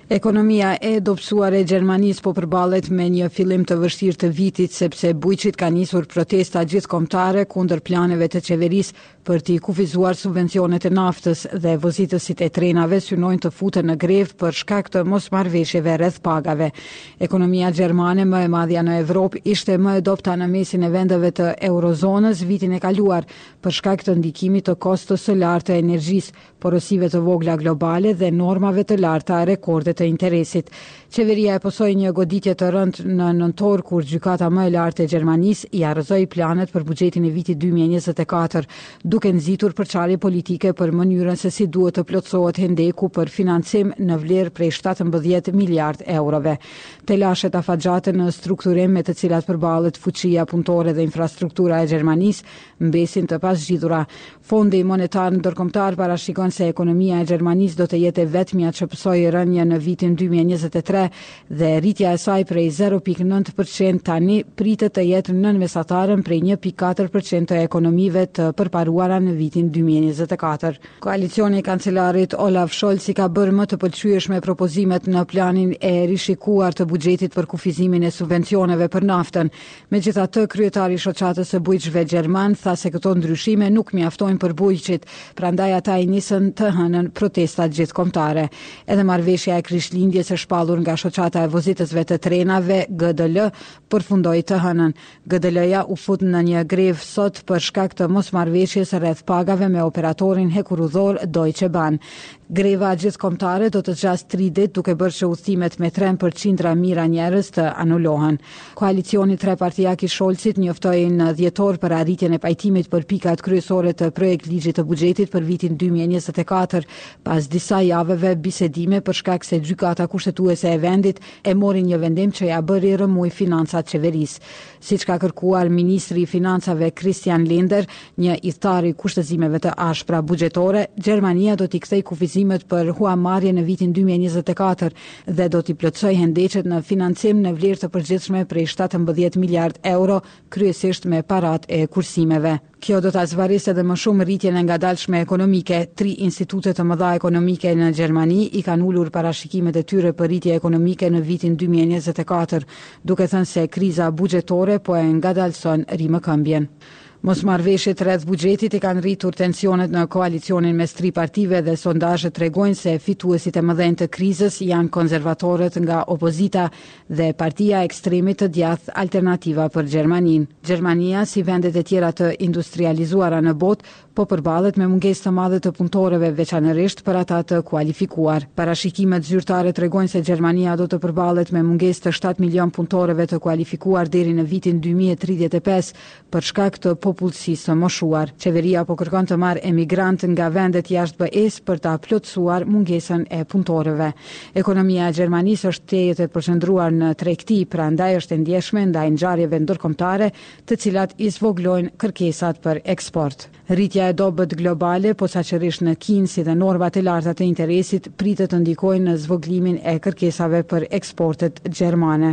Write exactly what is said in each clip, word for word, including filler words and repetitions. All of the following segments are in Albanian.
Ekonomia e dobësuar e Gjermanisë po përballet me një fillim të vështirë të vitit sepse bujqit ka nisur protesta gjithkombëtare kundër planeve të qeverisë për t'i kufizuar subvencionet e naftës dhe vozitësit e trenave synojnë të futen në grevë për shkak të mosmarrëveshjeve rreth pagave. Ekonomia gjermane më e madhja në Evropë ishte më e dobta në mesin e vendeve të eurozonës vitin e kaluar për shkak të ndikimit të kostos së lartë të energjisë, porosive të vogla globale dhe normave të larta rekorde të interesit. Qeveria e posoi një goditje të rëndë në nëntor kur gjykata më e lartë e Gjermanisë i arrëzoi planet për buxhetin e vitit dy mijë e njëzet e katër, duke nxitur përçarje politike për mënyrën se si duhet të plotësohet hendeku për financim në vlerë prej shtatëmbëdhjetë miliard eurove. Telashet afatgjate në strukturim me të cilat përballet fuqia punëtore dhe infrastruktura e Gjermanisë mbesin të pazgjidhura. Fondi monetar ndërkombëtar parashikon se ekonomia e Gjermanisë do të jetë e vetmja që pësoi rënje në vitin dy mijë e njëzet e tre dhe rritja e saj prej zero pikë nëntë përqind tani pritet të jetë nën mesataren prej një pikë katër përqind të ekonomive të përparuara në vitin dy mijë e njëzet e katër. Koalicioni i kancelarit Olaf Scholz i ka bërë më të pëlqyeshme propozimet në planin e rishikuar të buxhetit për kufizimin e subvencioneve për naftën. Megjithatë, kryetari i shoqatës së bujqshve gjerman tha se këto ndryshime nuk mjaftojnë për bujqit, prandaj ata i nisën të hënën protestat gjithkombëtare. Edhe marrëveshja e Krishtlindjes së shpallur nga shoqata e vozitësve të trenave G D L përfundoi të hënën. G D L-ja u fut në një grevë sot për shkak të mosmarrëveshjes rreth pagave me operatorin hekurudhor Deutsche Bahn. Greva gjithkombëtare do të zgjasë tri ditë duke bërë që udhëtimet me tren për qindra mijëra njerëz të anulohen. Koalicioni trepartijak i Scholzit njoftoi në dhjetor për arritjen e pajtimit për pikat kryesore të projekt ligjit të buxhetit për vitin dy mijë e njëzet e katër, pas disa javëve bisedime për shkak se gjykata kushtetuese e vendit e mori një vendim që ja bëri rëmuj financat qeverisë. Siç ka kërkuar ministri i financave Christian Lindner, një idhtar i kushtëzimeve të ashpra buxhetore, Gjermania do t'i kthejë kufizimet për huamarrje në vitin dy mijë e njëzet e katër dhe do t'i plotësojë hendeqet në financim në vlerë të përgjithshme prej shtatëmbëdhjetë miliard euro, kryesisht me parat e kursimeve. Kjo do ta zvarrisë edhe më shumë rritjen e ngadalshme ekonomike. Tri institute të mëdha ekonomike në Gjermani i kanë ulur parashikimet e tyre për rritje ekonomike në vitin dy mijë e njëzet e katër, duke thënë se kriza buxhetore po e ngadalson rimëkëmbjen. Mosmarrëveshjet rreth buxhetit i kanë rritur tensionet në koalicionin mes tri partive dhe sondazhet tregojnë se fituesit e mëdhenj të krizës janë konservatorët nga opozita dhe partia ekstremit të djathtë Alternativa për Gjermaninë. Gjermania, si vendet e tjera të industrializuara në botë, po përballet me mungesë të madhe të punëtorëve, veçanërisht për ata të kualifikuar. Parashikimet zyrtare tregojnë se Gjermania do të përballet me mungesë të shtatë milion punëtorëve të kualifikuar deri në vitin dy mijë e tridhjetë e pesë për shkak të popullsisë së moshuar. Qeveria po kërkon të marrë emigrantë nga vendet jashtë B E-s për ta plotësuar mungesën e punëtorëve. Ekonomia e Gjermanisë është tejet e përqendruar në tregti, prandaj është e ndjeshme ndaj ngjarjeve ndërkombëtare, të cilat i zvoglojnë kërkesat për eksport. Rritja e dobët globale, posaçërisht në Kinë, si dhe normat e larta të interesit, pritet të ndikojnë në zvoglimin e kërkesave për eksportet gjermane.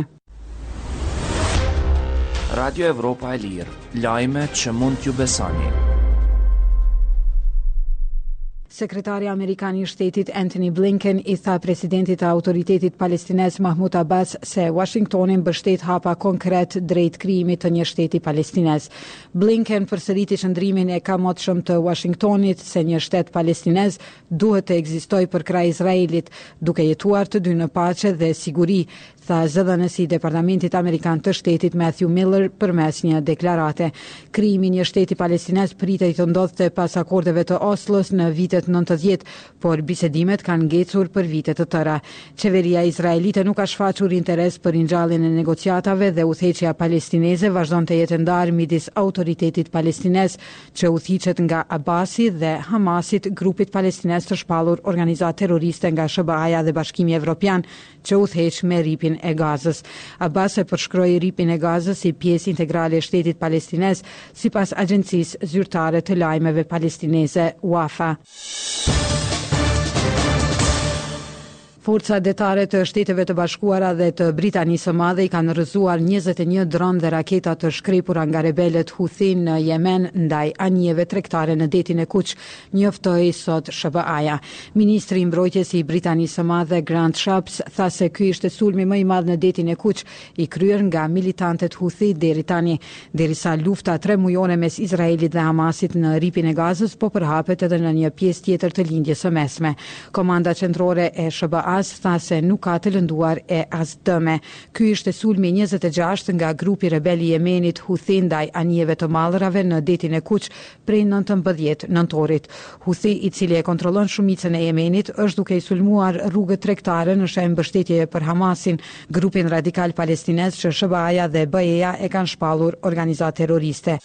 Radio Evropa e Lirë, lajme që mund t'ju besoni. Sekretari Amerikan i Shtetit Antony Blinken i tha presidentit të Autoritetit Palestinez Mahmud Abbas se Washingtoni mbështet hapa konkret drejt krijimit të një shteti palestinez. Blinken përsëriti qëndrimin e kamotshëm të Washingtonit se një shtet palestinez duhet të ekzistojë për krah Izraelit, duke jetuar të dy në paqe dhe siguri, tha zëdhënësi i Departamentit Amerikan të Shtetit Matthew Miller përmes një deklarate. Krijimi i një shteti palestinez pritej të ndodhte pas akordeve të Oslos në vitet nëntëdhjetë, por bisedimet kanë ngecur për vite të tëra. Qeveria izraelite nuk ka shfaqur interes për ringjalljen e negociatave dhe udhëheqja palestineze vazhdon të jetë ndarë midis Autoritetit Palestinez, që udhëhiqet nga Abasi, dhe Hamasit, grupit palestinez të shpallur organizatë terroriste nga S B A-ja dhe Bashkimi Evropian, që udhëheq me ripin e Gazës. Abbas e përshkroi ripin e Gazës si pjesë integrale e shtetit palestinez, sipas agjencisë zyrtare të lajmeve palestineze Wafa. Forca detare të Shteteve të Bashkuara dhe të Britanisë së Madhe i kanë rrëzuar njëzet e një dronë dhe raketa të shkrepura nga rebelët Houthi në Yemen ndaj anijeve tregtare në detin e Kuq, njoftoi sot S B A-ja. Ministri i Mbrojtjes i Britanisë së Madhe Grant Shapps tha se ky ishte sulmi më i madh në detin e Kuq i kryer nga militantët Houthi deri tani, derisa lufta tre mujore mes Izraelit dhe Hamasit në ripin e Gazës po përhapet edhe në një pjesë tjetër të lindjes së mesme. Komanda qendrore e S B A tha se nuk ka të lënduar e as dëme. Ky ishte sulmi njëzet e gjashtë nga grupi rebel i Yemenit Houthi ndaj anijeve të mallrave në detin e Kuq prej nëntëmbëdhjetë nëntorit. Houthi, i cili e kontrollon shumicën e Yemenit, është duke i sulmuar rrugët tregtare në shenjë mbështetje për Hamasin, grupin radikal palestinez që S B A-ja dhe B E-ja e kanë shpallur organizatë terroriste.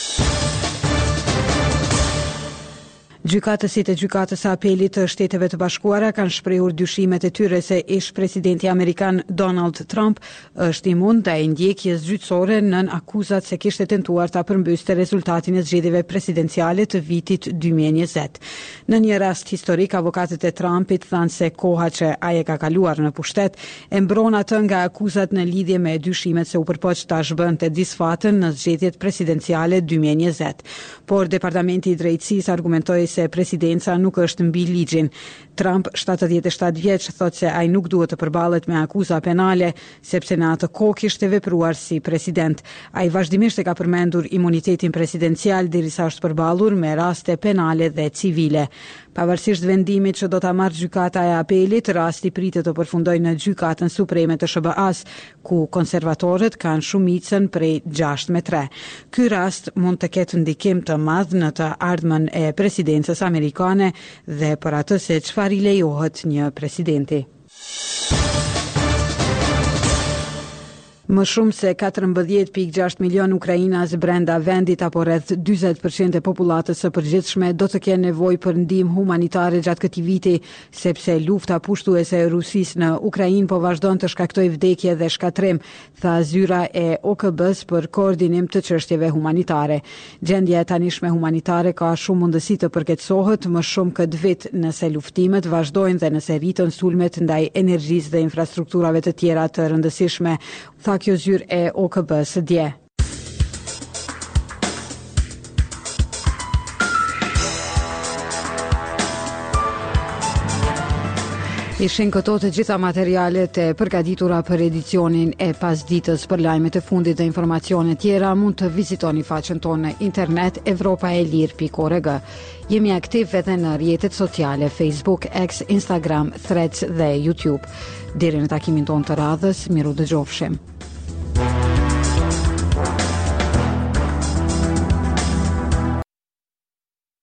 Gjykatësit e gjykatës së apelit të Shteteve të Bashkuara kanë shprehur dyshimet e tyre se ish presidenti amerikan Donald Trump është imund ndaj ndjekjes gjyqësore nën akuzat se kishte tentuar ta përmbyste rezultatin e zgjedhjeve presidenciale të vitit dy mijë e njëzet. Në një rast historik, avokatët e Trumpit thanë se koha që ai e ka kaluar në pushtet e mbron atë nga akuzat në lidhje me dyshimet se u përpoq ta zhbënte disfatën në zgjedhjet presidenciale dy mijë e njëzet. Por Departamenti i Drejtësisë argumentoi se presidenca nuk është mbi ligjin. Trump, shtatëdhjetë e shtatë vjeç, thotë se ai nuk duhet të përballet me akuza penale sepse në atë kohë kishte vepruar si president. Ai vazhdimisht e ka përmendur imunitetin presidencial derisa është përballur me raste penale dhe civile. Pavarësisht vendimit që do ta marrë gjykata e apelit, rasti pritet të përfundojë në gjykatën supreme të S B A-s, ku konservatorët kanë shumicën prej gjashtë me tre. Ky rast mund të ketë ndikim të madh në të ardhmen e presidencës amerikane dhe për atë se çfarë i lejohet një presidenti. Më shumë se katërmbëdhjetë pikë gjashtë milion ukrainas brenda vendit apo rreth dyzet përqind e popullatës së përgjithshme do të kenë nevojë për ndihmë humanitare gjatë këtij viti, sepse lufta pushtuese e Rusisë në Ukrainë po vazhdon të shkaktojë vdekje dhe shkatrim, tha zyra e O K B-s për koordinim të çështjeve humanitare. Gjendja e tanishme humanitare ka shumë mundësi të përkeqësohet më shumë këtë vit nëse luftimet vazhdojnë dhe nëse rritën sulmet ndaj energjisë dhe infrastrukturave të tjera të rëndësishme, tha kjo zyrë e O K B-s dje. Ishin këto të gjitha materialet e përgatitura për edicionin e pasditës. Për lajmet e fundit dhe informacione tjera mund të vizitoni faqen tonë në internet evropaelir pikë org. Jemi aktiv edhe në rrjetet sociale Facebook, X, Instagram, Threads dhe YouTube. Deri në takimin tonë të radhës, miru dëgjofshim.